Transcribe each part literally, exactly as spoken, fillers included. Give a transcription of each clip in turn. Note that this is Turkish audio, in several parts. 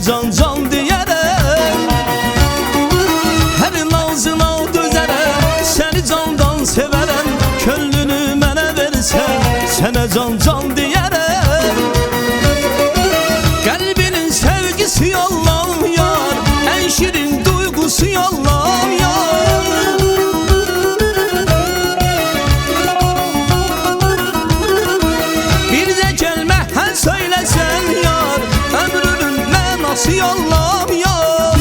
can can diyerek, her nazına dözerek, seni candan severem, könlünü mənə versen, sene can can diyerek. Kalbinin sevgisi yollam yar, en şirin duygusu yollam yar. Bir de kelime her söylesen yar, ömrünün mənası yollam yar.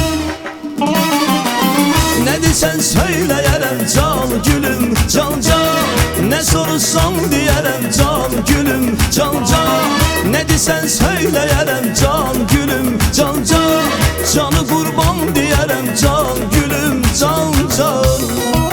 Ne desen söyleyerem can gülüm can can, ne sorursan diyerem can gülüm can can. Ne desen söyleyerem can gülüm can can, canı kurban diyerem can gülüm can can.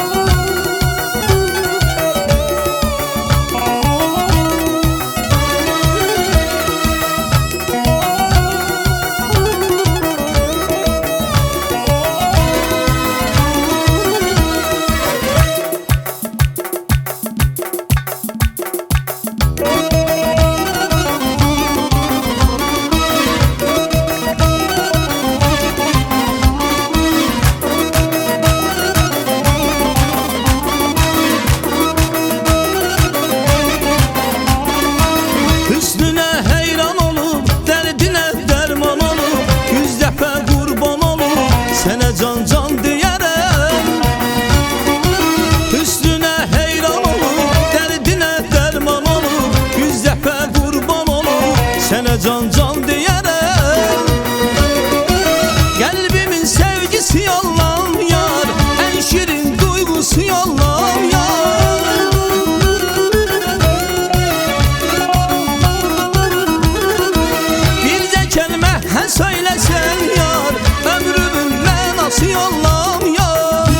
Can can diyerem, hüsnüne heyran olup, derdine derman olup, yüz defa kurban olup, sene can can diyerem. Kalbimin sevgisi yollam yar, en şirin duygusu yollam yar. Bir de kelime he söylesen yar, ömrümün yollam yar.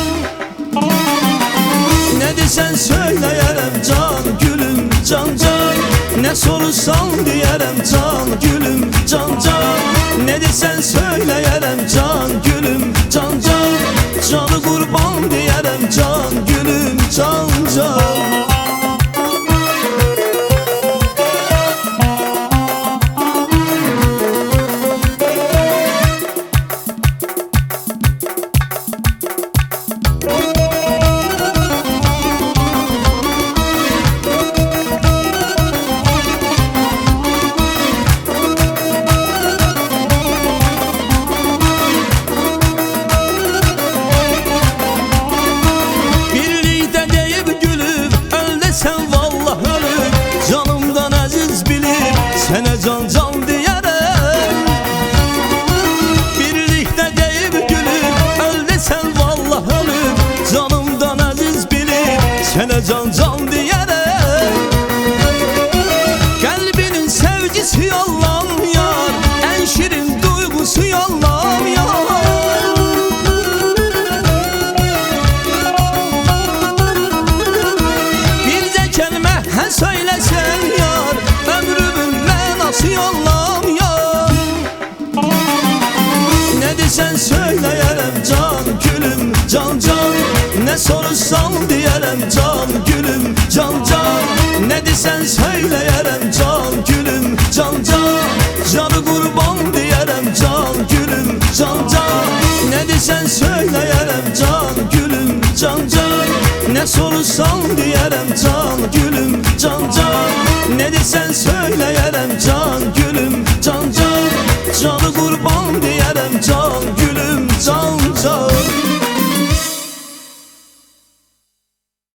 Ne desen söyleyerem can gülüm can can, ne sorursan diyerem can gülüm can can. Ne desen söyleyerem can gülüm can can, canı kurban diyerem can gülüm can can. Sen vallah ölüp, canımdan aziz bilip, sene can can diyerem. Birlikte deyip gülüp, öl desen vallah ölüp, canımdan aziz bilip, sene can can diyerem. Kalbinin sevgisi yollam yar, en şirin duygusu yollam yar. He söylesen yar, ömrümün mənası yollam yar. Ne desen söyleyerem can gülüm can can, ne sorursan diyerem can gülüm can can. Ne desen söyleyerem can gülüm can can, canı kurban diyerem can gülüm can can. Ne desen söyleyerem can gülüm can can, ne sorursan diyerem can gülüm can can. Ne desen söyleyerem can